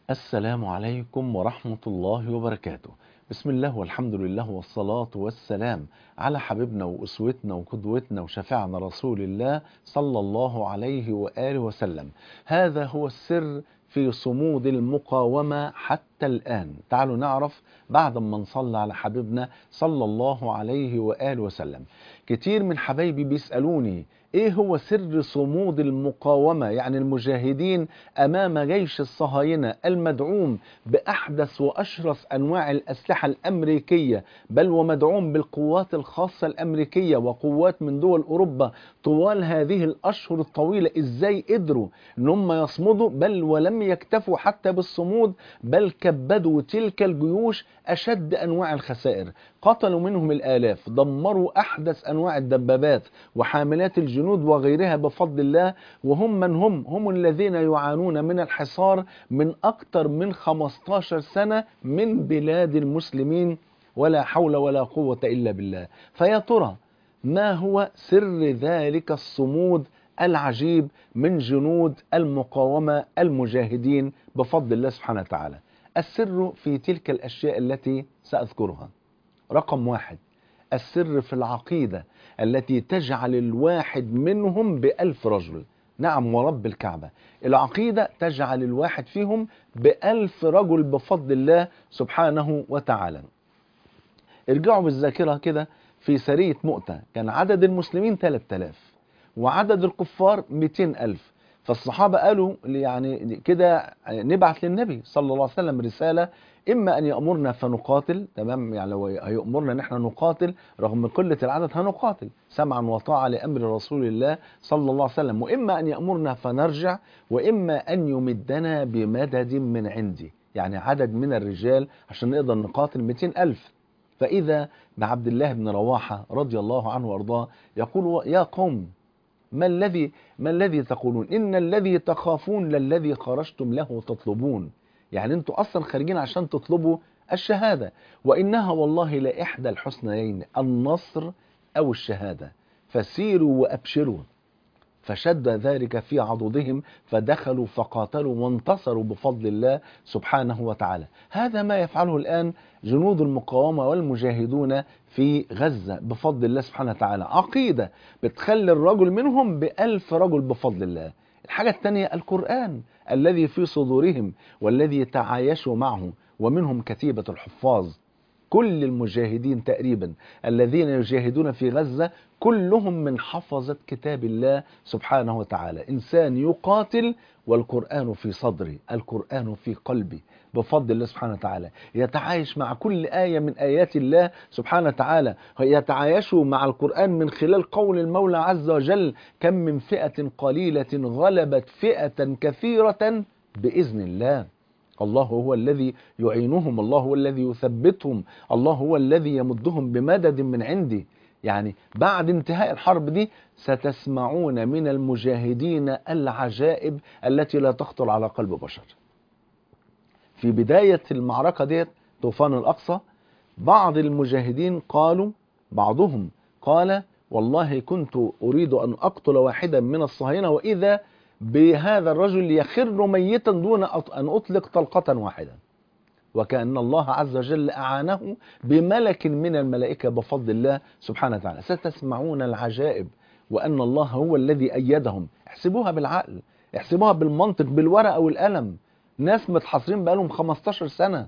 السلام عليكم ورحمة الله وبركاته. بسم الله والحمد لله والصلاة والسلام على حبيبنا وأسوتنا وقدوتنا وشفيعنا رسول الله صلى الله عليه وآله وسلم. هذا هو السر في صمود المقاومة حتى الآن. تعالوا نعرف بعد ما نصلي على حبيبنا صلى الله عليه وآله وسلم. كتير من حبايبي بيسألوني ايه هو سر صمود المقاومة، يعني المجاهدين امام جيش الصهاينة المدعوم باحدث واشرس انواع الاسلحة الامريكية، بل ومدعوم بالقوات الخاصة الامريكية وقوات من دول اوروبا طوال هذه الاشهر الطويلة. ازاي قدروا ان هم يصمدوا؟ بل ولم يكتفوا حتى بالصمود، بل كبدوا تلك الجيوش اشد انواع الخسائر. قتلوا منهم الالاف، دمروا احدث انواع الدبابات وحاملات الجنود وغيرها بفضل الله. وهم من هم الذين يعانون من الحصار من أكثر من 15 سنة من بلاد المسلمين، ولا حول ولا قوة إلا بالله. فيا ترى ما هو سر ذلك الصمود العجيب من جنود المقاومة المجاهدين بفضل الله سبحانه وتعالى؟ السر في تلك الأشياء التي سأذكرها. رقم واحد، السر في العقيدة التي تجعل الواحد منهم بألف رجل. نعم ورب الكعبة، العقيدة تجعل الواحد فيهم بألف رجل بفضل الله سبحانه وتعالى. ارجعوا بالذاكرة كده، في سرية مؤتة كان عدد المسلمين 3000 وعدد الكفار 200,000. فالصحابة قالوا يعني كده نبعث للنبي صلى الله عليه وسلم رسالة، إما أن يأمرنا فنقاتل، تمام، يعني لو هيأمرنا أن احنا نقاتل رغم قلة العدد هنقاتل سمعا وطاعة لأمر رسول الله صلى الله عليه وسلم، وإما أن يأمرنا فنرجع، وإما أن يمدنا بمدد من عندي، يعني عدد من الرجال عشان نقدر نقاتل 200,000. فإذا بعبد الله بن رواحة رضي الله عنه وأرضاه يقول: يا قوم، ما الذي تقولون؟ إن الذي تخافون للذي خرجتم له تطلبون. يعني أنتوا أصلا خارجين عشان تطلبوا الشهادة، وإنها والله لإحدى الحسنيين، النصر أو الشهادة، فسيروا وأبشروا. فشد ذلك في عضدهم فدخلوا فقاتلوا وانتصروا بفضل الله سبحانه وتعالى. هذا ما يفعله الآن جنود المقاومة والمجاهدون في غزة بفضل الله سبحانه وتعالى. عقيدة بتخلي الرجل منهم بألف رجل بفضل الله. الحاجة الثانية القرآن الذي في صدورهم والذي تعايشوا معه، ومنهم كتيبة الحفاظ. كل المجاهدين تقريبا الذين يجاهدون في غزة كلهم من حفظة كتاب الله سبحانه وتعالى. إنسان يقاتل والقرآن في صدري، القرآن في قلبي بفضل الله سبحانه وتعالى، يتعايش مع كل آية من آيات الله سبحانه وتعالى، يتعايشوا مع القرآن من خلال قول المولى عز وجل: كم من فئة قليلة غلبت فئة كثيرة بإذن الله. الله هو الذي يعينهم، الله هو الذي يثبتهم، الله هو الذي يمدهم بمدد من عندي. يعني بعد انتهاء الحرب دي ستسمعون من المجاهدين العجائب التي لا تخطر على قلب بشر. في بداية المعركة ديت طوفان الأقصى، بعض المجاهدين بعضهم قال: والله كنت أريد أن أقتل واحدا من الصهاينة، وإذا بهذا الرجل يخر ميتا دون أن أطلق طلقة واحدة. وكأن الله عز وجل أعانه بملك من الملائكة بفضل الله سبحانه وتعالى. ستسمعون العجائب، وأن الله هو الذي أيدهم. احسبوها بالعقل، احسبوها بالمنطق، بالورقة والقلم. ناس متحاصرين بقالهم 15 سنة،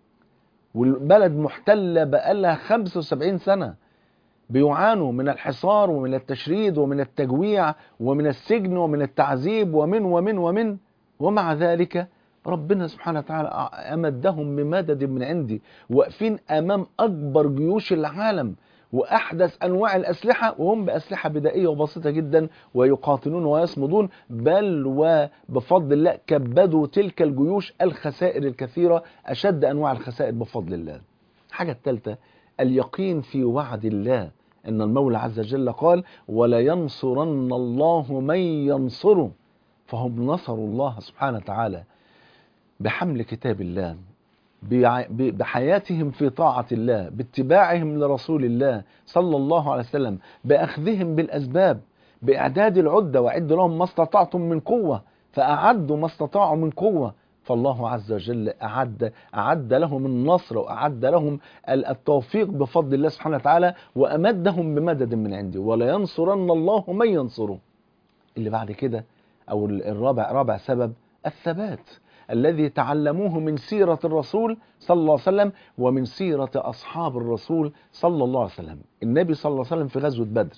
والبلد محتلة بقالها 75 سنة، بيعانوا من الحصار ومن التشريد ومن التجويع ومن السجن ومن التعذيب ومن ومع ذلك ربنا سبحانه وتعالى أمدهم بمدد من عندي، واقفين أمام أكبر جيوش العالم وأحدث أنواع الأسلحة، وهم بأسلحة بدائية وبسيطة جدا، ويقاتلون ويصمدون، بل وبفضل الله كبدوا تلك الجيوش الخسائر الكثيرة، أشد أنواع الخسائر بفضل الله. الحاجة الثالثة، اليقين في وعد الله، إن المولى عز وجل قال: ولا ينصرن الله من ينصره. فهم نصروا الله سبحانه وتعالى بحمل كتاب الله، بحياتهم في طاعة الله، باتباعهم لرسول الله صلى الله عليه وسلم، بأخذهم بالأسباب، بإعداد العدة، وأعدوا لهم ما استطعتم من قوة، فأعدوا ما استطاعوا من قوة. فالله عز وجل أعد لهم النصر، وأعد لهم التوفيق بفضل الله سبحانه وتعالى، وأمدهم بمدد من عنده، ولا ينصرن الله من ينصره. اللي بعد كده أو رابع سبب الثبات الذي تعلموه من سيرة الرسول صلى الله عليه وسلم ومن سيرة أصحاب الرسول صلى الله عليه وسلم. النبي صلى الله عليه وسلم في غزوة بدر،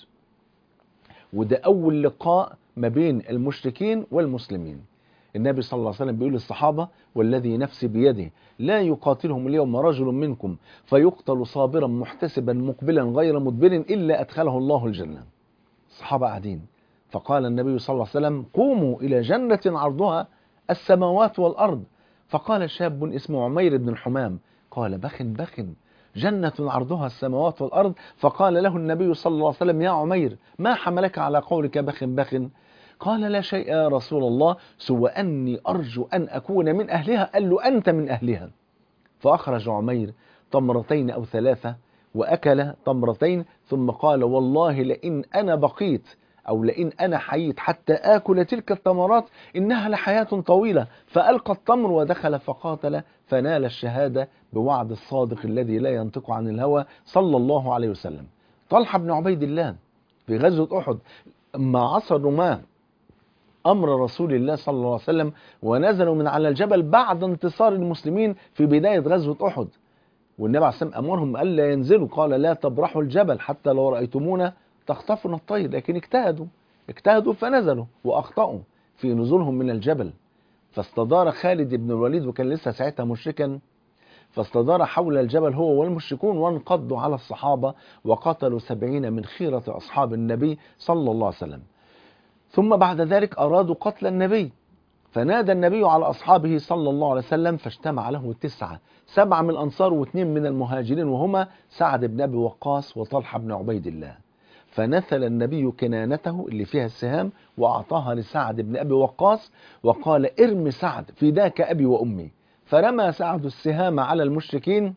وده أول لقاء ما بين المشركين والمسلمين. النبي صلى الله عليه وسلم بيقول للصحابة: والذي نفسي بيده لا يقاتلهم اليوم رجل منكم فيقتل صابرا محتسبا مقبلا غير مدبر إلا أدخله الله الجنة. الصحابة قاعدين، فقال النبي صلى الله عليه وسلم: قوموا إلى جنة عرضها السماوات والأرض. فقال شاب اسمه عمير بن الحمام: قال: بخ جنة عرضها السماوات والأرض. فقال له النبي صلى الله عليه وسلم: يا عمير، ما حملك على قولك بخ؟ قال: لا شيء يا رسول الله، سوى أني أرجو أن أكون من أهلها. قال له: أنت من أهلها. فأخرج عمير تمرتين أو ثلاثة وأكل تمرتين، ثم قال: والله لئن أنا بقيت أو لئن أنا حييت حتى آكل تلك التمرات إنها لحياة طويلة. فألقى التمر ودخل فقاتل فنال الشهادة بوعد الصادق الذي لا ينطق عن الهوى صلى الله عليه وسلم. طلحة بن عبيد الله في غزوة أحد ما عصروا ما أمر رسول الله صلى الله عليه وسلم، ونزلوا من على الجبل بعد انتصار المسلمين في بداية غزوة أحد، والنبي عليه الصلاة والسلام أمرهم ألا ينزلوا، قال: لا تبرحوا الجبل حتى لو رأيتمونا تخطفنا الطير. لكن اجتهدوا فنزلوا وأخطأوا في نزولهم من الجبل. فاستدار خالد بن الوليد، وكان لسه ساعتها مشركا، فاستدار حول الجبل هو والمشركون، وانقضوا على الصحابة وقتلوا 70 من خيرة أصحاب النبي صلى الله عليه وسلم. ثم بعد ذلك أرادوا قتل النبي، فنادى النبي على أصحابه صلى الله عليه وسلم، فاجتمع له 9، 7 من الأنصار و2 من المهاجرين، وهما سعد بن أبي وقاص وطلحة بن عبيد الله. فنثل النبي كنانته اللي فيها السهام وأعطاها لسعد بن أبي وقاص، وقال: ارمي سعد فداك أبي وأمي. فرمى سعد السهام على المشركين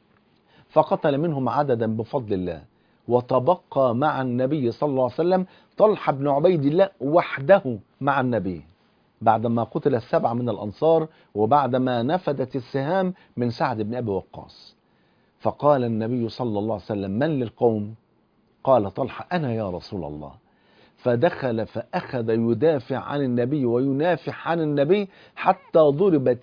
فقتل منهم عددا بفضل الله، وتبقى مع النبي صلى الله عليه وسلم طلحة بن عبيد الله وحده مع النبي بعدما قتل 7 من الأنصار، وبعدما نفدت السهام من سعد بن أبي وقاص. فقال النبي صلى الله عليه وسلم: من للقوم؟ قال طلحة: أنا يا رسول الله. فدخل فأخذ يدافع عن النبي وينافح عن النبي حتى ضرب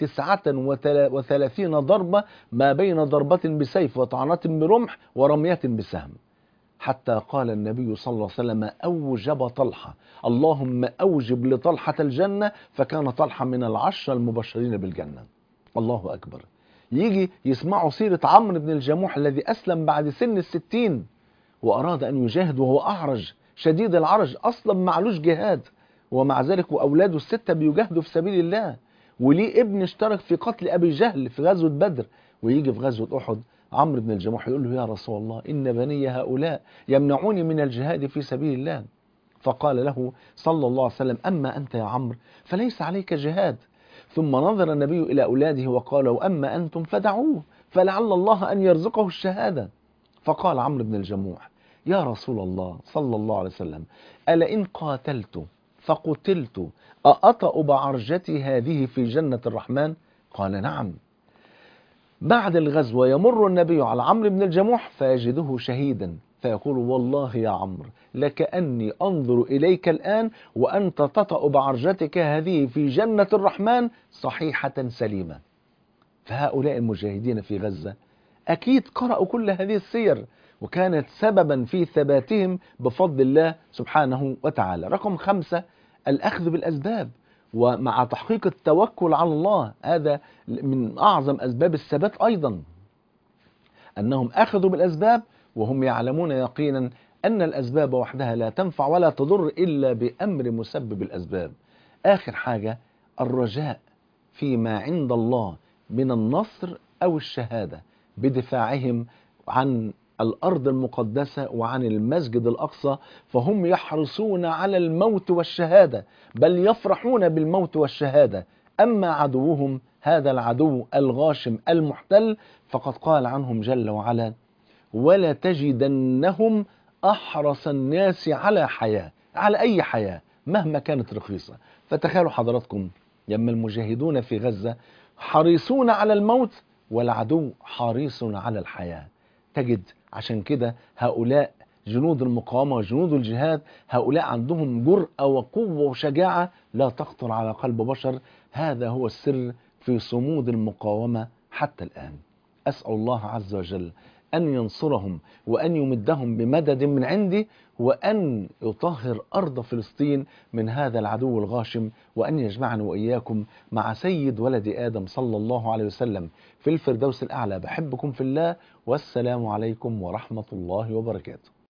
39 ضربة، ما بين ضربة بسيف وطعنة برمح ورمية بسهم، حتى قال النبي صلى الله عليه وسلم: أوجب طلحة، اللهم أوجب لطلحة الجنة. فكان طلحة من ال10 المبشرين بالجنة. الله أكبر. يجي يسمعوا سيرة عمرو بن الجموح الذي أسلم بعد سن 60 وأراد أن يجاهد وهو أعرج شديد العرج، أصلا معلوش جهاد، ومع ذلك وأولاده ال6 بيجاهدوا في سبيل الله، وليه ابن اشترك في قتل أبي جهل في غزوة بدر. ويجي في غزوة أحد عمرو بن الجموح يقول له: يا رسول الله، إن بني هؤلاء يمنعوني من الجهاد في سبيل الله. فقال له صلى الله عليه وسلم: أما أنت يا عمرو فليس عليك جهاد. ثم نظر النبي إلى أولاده وقال: وأما أنتم فدعوه فلعل الله أن يرزقه الشهادة. فقال عمرو بن الجموح: يا رسول الله صلى الله عليه وسلم، ألا إن قاتلت فقتلت أأطأ بعرجتي هذه في جنة الرحمن؟ قال: نعم. بعد الغزوة يمر النبي على عمرو بن الجموح فيجده شهيدا، فيقول: والله يا عمرو لكأني أنظر إليك الآن وأنت تطأ بعرجتك هذه في جنة الرحمن صحيحة سليمة. فهؤلاء المجاهدين في غزة أكيد قرأوا كل هذه السير، وكانت سببا في ثباتهم بفضل الله سبحانه وتعالى. رقم 5: الأخذ بالأسباب، ومع تحقيق التوكل على الله. هذا من أعظم أسباب الثبات أيضا، أنهم أخذوا بالأسباب وهم يعلمون يقينا أن الأسباب وحدها لا تنفع ولا تضر إلا بأمر مسبب الأسباب. آخر حاجة: الرجاء فيما عند الله من النصر أو الشهادة بدفاعهم عن الأرض المقدسة وعن المسجد الأقصى، فهم يحرصون على الموت والشهادة، بل يفرحون بالموت والشهادة. أما عدوهم هذا العدو الغاشم المحتل فقد قال عنهم جل وعلا: ولا تجدنهم أحرص الناس على حياة، على أي حياة مهما كانت رخيصة. فتخيلوا حضراتكم لما المجاهدون في غزة حريصون على الموت، والعدو حريص على الحياة. تجد عشان كده هؤلاء جنود المقاومة وجنود الجهاد، هؤلاء عندهم جرأة وقوة وشجاعة لا تخطر على قلب بشر. هذا هو السر في صمود المقاومة حتى الآن. أسأل الله عز وجل أن ينصرهم وأن يمدهم بمدد من عنده، وأن يطهر أرض فلسطين من هذا العدو الغاشم، وأن يجمعنا وإياكم مع سيد ولد آدم صلى الله عليه وسلم في الفردوس الأعلى. بحبكم في الله، والسلام عليكم ورحمة الله وبركاته.